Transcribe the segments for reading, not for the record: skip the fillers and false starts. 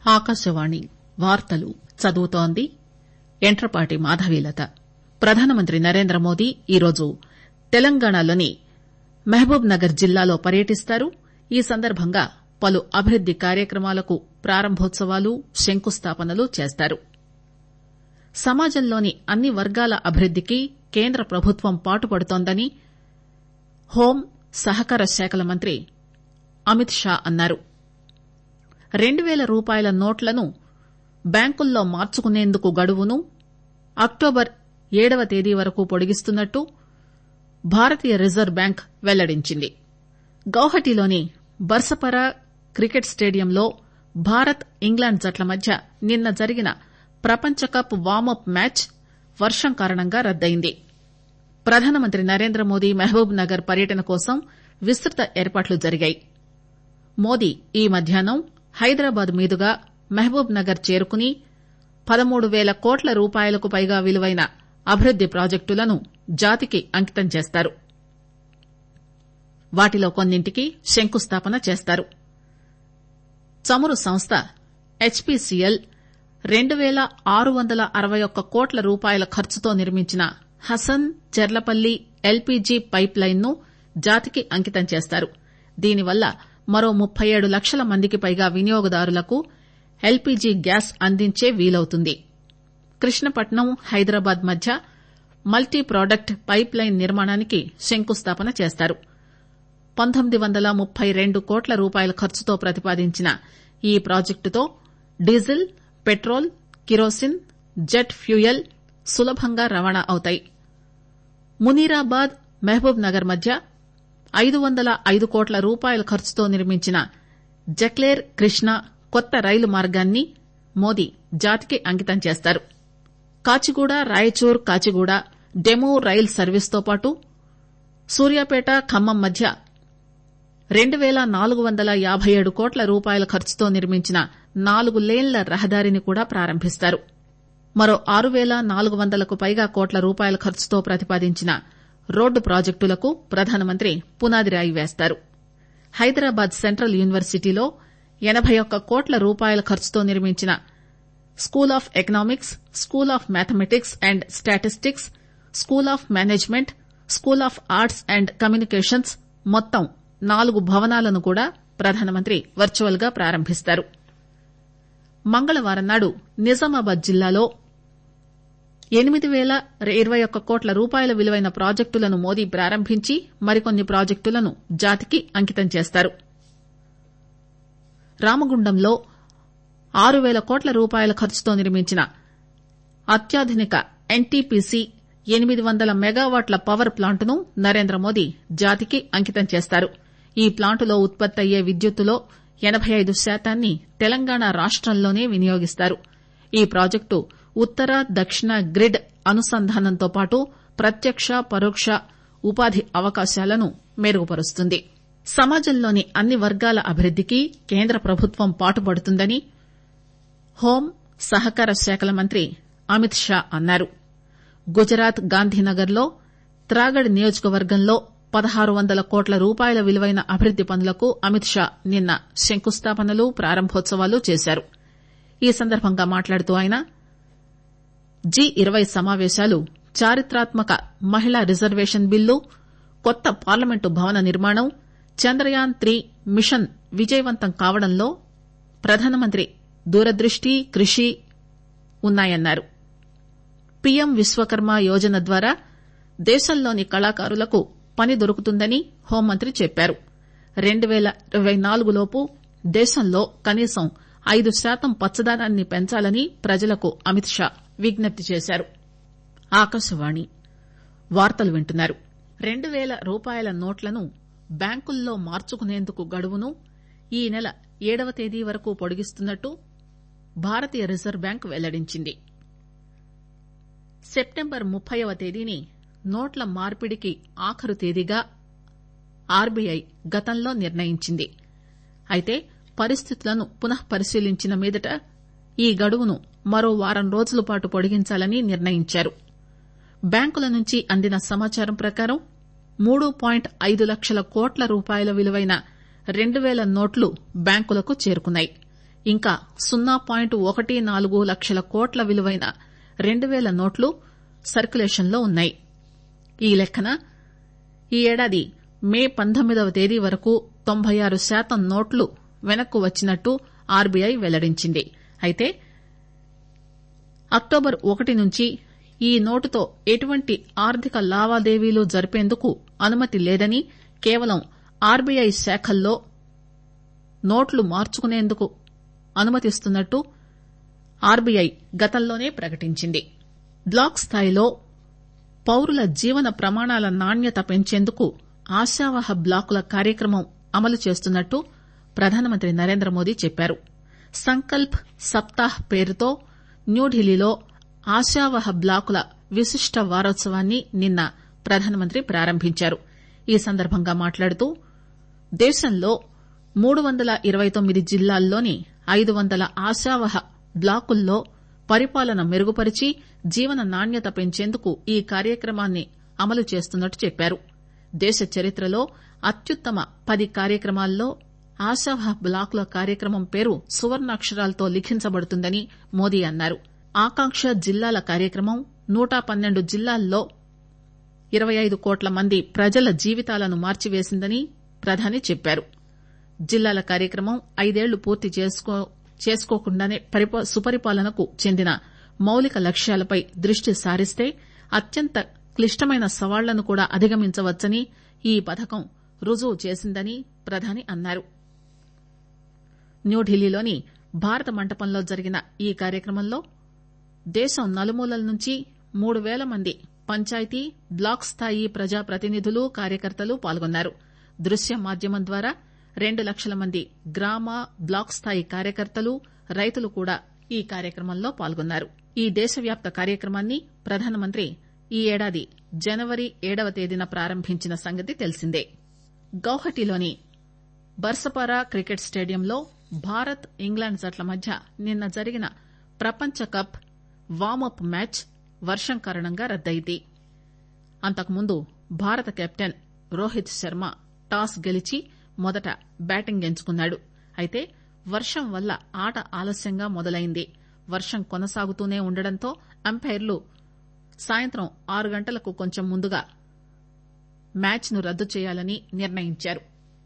ఆకాశవాణి వార్తలు చదువుతోంది యంట్రపాటి మాధవీలత. ప్రధానమంత్రి నరేంద్రమోదీ ఈరోజు తెలంగాణలోని మహబూబ్ నగర్ జిల్లాలో పర్యటిస్తారు. ఈ సందర్భంగా పలు అభివృద్ది కార్యక్రమాలకు ప్రారంభోత్సవాలు, శంకుస్థాపనలు చేస్తారు. సమాజంలోని అన్ని వర్గాల అభివృద్దికి కేంద్ర ప్రభుత్వం పాటుపడుతోందని హోం, సహకార శాఖల మంత్రి అమిత్ షా అన్నారు. 2000 రూపాయల నోట్లను బ్యాంకుల్లో మార్చుకునేందుకు గడువును అక్టోబర్ 7వ తేదీ వరకు పొడిగిస్తున్నట్టు భారతీయ రిజర్వ్ బ్యాంక్ వెల్లడించింది. గౌహటిలోని బర్సపరా క్రికెట్ స్టేడియంలో భారత్, ఇంగ్లాండ్ జట్ల మధ్య నిన్న జరిగిన ప్రపంచ కప్ వార్మప్ మ్యాచ్ వర్షం కారణంగా రద్దయింది. ప్రధానమంత్రి నరేంద్రమోదీ మహబూబ్ నగర్ పర్యటన కోసం విస్తృత ఏర్పాట్లు జరిగాయి. మోదీ ఈ మధ్యాహ్నం హైదరాబాద్ మీదుగా మహబూబ్ నగర్ చేరుకుని 13,000 కోట్ల రూపాయలకు పైగా విలువైన అభివృద్ది ప్రాజెక్టులను జాతికి అంకితం చేస్తారు. వాటిలో కొన్నింటికి శంకుస్థాపన చేస్తారు. చమురు సంస్థ హెచ్పీసీఎల్ 2,661 కోట్ల రూపాయల ఖర్చుతో నిర్మించిన Hasan Cherlapalli LPG pipeline ను జాతికి అంకితం చేస్తారు. దీనివల్ల మరో 37 లక్షల మందికి పైగా వినియోగదారులకు ఎల్పీజీ గ్యాస్ అందించే వీలవుతుంది. కృష్ణపట్నం, హైదరాబాద్ మధ్య మల్టీ ప్రాడక్ట్ పైప్ లైన్ నిర్మాణానికి శంకుస్థాపన చేస్తారు. 1932 కోట్ల రూపాయల ఖర్చుతో ప్రతిపాదించిన ఈ ప్రాజెక్టుతో diesel, petrol, kerosene, jet fuel సులభంగా రవాణా అవుతాయి. మునీరాబాద్, మహబూబ్ నగర్ మధ్య 505 కోట్ల రూపాయల ఖర్చుతో నిర్మించిన జక్లేర్ కృష్ణ కొత్త రైలు మార్గాన్ని మోదీ జాతికి అంకితం చేస్తారు. కాచిగూడ, రాయచూర్, కాచిగూడ డెమో రైల్ సర్వీస్తో పాటు సూర్యాపేట, ఖమ్మం మధ్య 2,457 కోట్ల రూపాయల ఖర్చుతో నిర్మించిన 4 లేన్ల రహదారిని కూడా ప్రారంభిస్తారు. మరో 6,400కు పైగా కోట్ల రూపాయల ఖర్చుతో ప్రతిపాదించిన రోడ్డు ప్రాజెక్టులకు ప్రధానమంత్రి పునాది రాయి వేస్తారు. హైదరాబాద్ సెంట్రల్ యూనివర్సిటీలో 81 కోట్ల రూపాయల ఖర్చుతో నిర్మించిన school of economics, school of mathematics and statistics, school of management, school of arts and communications మొత్తం 4 భవనాలను కూడా ప్రధానమంత్రి వర్చువల్ గా ప్రారంభిస్తారు. మంగళవారం నాడు నిజామాబాద్ జిల్లాలో 8,021 కోట్ల రూపాయల విలువైన ప్రాజెక్టులను మోదీ ప్రారంభించి మరికొన్ని ప్రాజెక్టులను జాతికి అంకితం చేస్తారు. రామగుండంలో 6,000 కోట్ల రూపాయల ఖర్చుతో నిర్మించిన అత్యాధునిక ఎన్టీపీసీ 800 మెగావాట్ల పవర్ ప్లాంటును నరేంద్రమోదీ జాతికి అంకితం చేస్తారు. ఈ ప్లాంటులో ఉత్పత్తి అయ్యే విద్యుత్తులో 85% తెలంగాణ రాష్టంలోనే వినియోగిస్తారు. ఈ ప్రాజెక్టు ఉత్తర, దక్షిణ గ్రిడ్ అనుసంధానంతో పాటు ప్రత్యక్ష, పరోక్ష ఉపాధి అవకాశాలను మెరుగుపరుస్తుంది. సమాజంలోని అన్ని వర్గాల అభివృద్దికి కేంద్ర ప్రభుత్వం పాటుపడుతుందని హోం, సహకార శాఖల మంత్రి అమిత్ షా అన్నారు. గుజరాత్ గాంధీనగర్ లో త్రాగడ్ నియోజకవర్గంలో 1,600 కోట్ల రూపాయల విలువైన అభివృద్ది పనులకు అమిత్ షా నిన్న శంకుస్థాపనలు, ప్రారంభోత్సవాలు చేశారు. ఈ సందర్భంగా మాట్లాడుతూ ఆయన G20 సమావేశాలు, చారిత్రాత్మక మహిళా రిజర్వేషన్ బిల్లు, కొత్త పార్లమెంటు భవన నిర్మాణం, చంద్రయాన్ 3 మిషన్ విజయవంతం కావడంలో ప్రధానమంత్రి దూరదృష్టి, కృషి ఉన్నాయన్నారు. పీఎం విశ్వకర్మ యోజన ద్వారా దేశంలోని కళాకారులకు పని దొరుకుతుందని హోంమంత్రి చెప్పారు. 2024 లోపు దేశంలో కనీసం 5% పచ్చదనాన్ని పెంచాలని ప్రజలకు అమిత్ షా విజ్ఞప్తి చేశారు. ఆకాశవాణి వార్తలు వింటున్నారు. 2,000 రూపాయల నోట్లను బ్యాంకుల్లో మార్చుకునేందుకు గడువును ఈ నెల 7వ తేదీ వరకు పొడిగిస్తున్నట్టు భారతీయ రిజర్వ్ బ్యాంక్ వెల్లడించింది. సెప్టెంబర్ 30వ తేదీని నోట్ల మార్పిడికి ఆఖరు తేదీగా ఆర్బీఐ గతంలో నిర్ణయించింది. అయితే పరిస్థితులను పునః పరిశీలించిన మీదట ఈ గడువును మరో వారం రోజుల పాటు పొడిగించాలని నిర్ణయించారు. బ్యాంకుల నుంచి అందిన సమాచారం ప్రకారం 3.5 లక్షల కోట్ల రూపాయల విలువైన 2,000 నోట్లు బ్యాంకులకు చేరుకున్నాయి. ఇంకా 0.14 లక్షల కోట్ల విలువైన 2000 నోట్లు సర్క్యులేషన్లో ఉన్నాయి. ఈ లెక్కన ఈ ఏడాది మే 19వ తేదీ వరకు 96% నోట్లు వెనక్కు వచ్చినట్టు ఆర్బీఐ వెల్లడించింది. అయితే అక్టోబర్ 1 నుంచి ఈ నోటుతో ఎటువంటి ఆర్థిక లావాదేవీలు జరిపేందుకు అనుమతి లేదని, కేవలం ఆర్బీఐ శాఖల్లో నోట్లు మార్చుకునేందుకు అనుమతిస్తున్నట్టు ఆర్బీఐ గతంలోనే ప్రకటించింది. బ్లాక్ స్థాయిలో పౌరుల జీవన ప్రమాణాల నాణ్యత పెంచేందుకు ఆశావహ బ్లాకుల కార్యక్రమం అమలు చేస్తున్నట్టు ప్రధానమంత్రి నరేంద్రమోదీ చెప్పారు. సంకల్ప్ సప్తాహ్ పేరుతో న్యూఢిల్లీలో ఆశావహ బ్లాకుల విశిష్ట వారోత్సవాన్ని నిన్న ప్రధానమంత్రి ప్రారంభించారు. ఈ సందర్భంగా మాట్లాడుతూ దేశంలో 329 జిల్లాల్లోని 500 ఆశావహ బ్లాకుల్లో పరిపాలన మెరుగుపరిచి జీవన నాణ్యత పెంచేందుకు ఈ కార్యక్రమాన్ని అమలు చేస్తున్నట్టు చెప్పారు. దేశ చరిత్రలో అత్యుత్తమ 10 కార్యక్రమాల్లో ఆశావహ బ్లాకుల కార్యక్రమం పేరు సువర్ణాక్షరాలతో లిఖించబడుతుందని మోదీ అన్నారు. ఆకాంక్ష జిల్లాల కార్యక్రమం 112 జిల్లాల్లో 25 కోట్ల మంది ప్రజల జీవితాలను మార్చివేసిందని ప్రధాని చెప్పారు. జిల్లాల కార్యక్రమం 5 ఏళ్లు పూర్తి చేసుకోకుండానే సుపరిపాలనకు చెందిన మౌలిక లక్ష్యాలపై దృష్టి సారిస్తే అత్యంత క్లిష్టమైన సవాళ్లను కూడా అధిగమించవచ్చని ఈ పథకం రుజువు చేసిందని ప్రధాని అన్నారు. న్యూఢిల్లీలోని భారత మంటపంలో జరిగిన ఈ కార్యక్రమంలో దేశం నలుమూలల నుంచి 3000 మంది పంచాయతీ, బ్లాక్ స్థాయి ప్రజాప్రతినిధులు, కార్యకర్తలు పాల్గొన్నారు. దృశ్య మాధ్యమం ద్వారా 2 లక్షల మంది గ్రామ, బ్లాక్ స్థాయి కార్యకర్తలు, రైతులు కూడా ఈ కార్యక్రమంలో పాల్గొన్నారు. ఈ దేశవ్యాప్త కార్యక్రమాన్ని ప్రధానమంత్రి ఈ ఏడాది జనవరి 7వ తేదీన ప్రారంభించిన సంగతి తెలిసిందే. గౌహటిలోని బర్సపారా క్రికెట్ స్టేడియంలో భారత్, ఇంగ్లాండ్ జట్ల మధ్య నిన్న జరిగిన ప్రపంచ కప్ వార్మప్ మ్యాచ్ వర్షం కారణంగా రద్దయింది. అంతకుముందు భారత కెప్టెన్ రోహిత్ శర్మ టాస్ గెలిచి మొదట బ్యాటింగ్ ఎంచుకున్నాడు. అయితే వర్షం వల్ల ఆట ఆలస్యంగా మొదలైంది. వర్షం కొనసాగుతూనే ఉండడంతో అంపైర్లు సాయంత్రం 6 గంటలకు కొంచెం ముందుగా మ్యాచ్ ను రద్దు చేయాలని నిర్ణయించారు.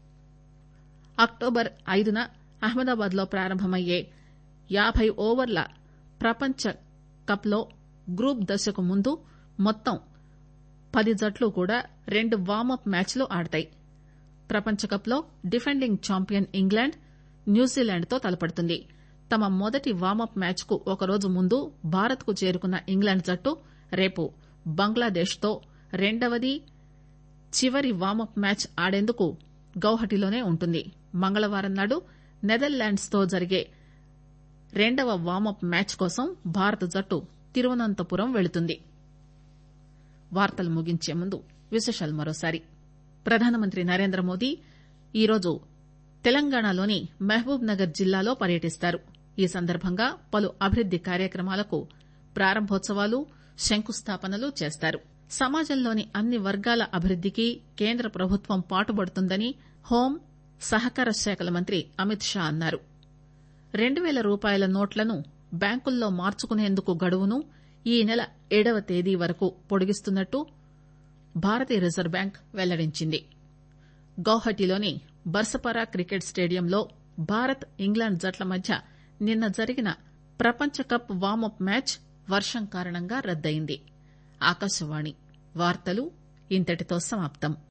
అక్టోబర్ 5న అహ్మదాబాద్ లో ప్రారంభమయ్యే 50 ఓవర్ల ప్రపంచ కప్ లో గ్రూప్ దశకు ముందు మొత్తం 10 జట్లు కూడా 2 వార్మప్ మ్యాచ్లు ఆడతాయి. ప్రపంచ కప్ లో డిఫెండింగ్ ఛాంపియన్ ఇంగ్లాండ్ న్యూజిలాండ్ తో తలపడుతుంది. తమ మొదటి వార్మప్ మ్యాచ్ కు ఒకరోజు ముందు భారత్ కు చేరుకున్న ఇంగ్లాండ్ జట్టు రేపు బంగ్లాదేశ్ తో రెండవది, చివరి వార్మప్ మ్యాచ్ ఆడేందుకు గౌహటిలోనే ఉంటుంది. మంగళవారం నాడు నెదర్లాండ్స్ తో జరిగే రెండవ వార్మప్ మ్యాచ్ కోసం భారత జట్టు తిరువనంతపురం వెళుతుంది. వార్తలు ముగించే ముందు విశేషాలు మరోసారి. ప్రధానమంత్రి నరేంద్రమోదీ ఈరోజు తెలంగాణలోని మహబూబ్ నగర్ జిల్లాలో పర్యటిస్తారు. ఈ సందర్భంగా పలు అభివృద్ది కార్యక్రమాలకు ప్రారంభోత్సవాలు, శంకుస్థాపనలు చేస్తారు. సమాజంలోని అన్ని వర్గాల అభివృద్దికి కేంద్ర ప్రభుత్వం పాటుపడుతుందని హోం, సహకార శాఖల మంత్రి అమిత్ షా అన్నారు. 2000 రూపాయల నోట్లను బ్యాంకుల్లో మార్చుకునేందుకు గడువును ఈ నెల 7వ తేదీ వరకు పొడిగిస్తున్నట్టు భారతీయ రిజర్వ్ బ్యాంక్ వెల్లడించింది. గౌహటిలోని బర్సపారా క్రికెట్ స్టేడియంలో భారత్, ఇంగ్లాండ్ జట్ల మధ్య నిన్న జరిగిన ప్రపంచ కప్ వార్మప్ మ్యాచ్ వర్షం కారణంగా రద్దయింది. ఆకాశవాణి వార్తలు ఇంతటితో సమాప్తం.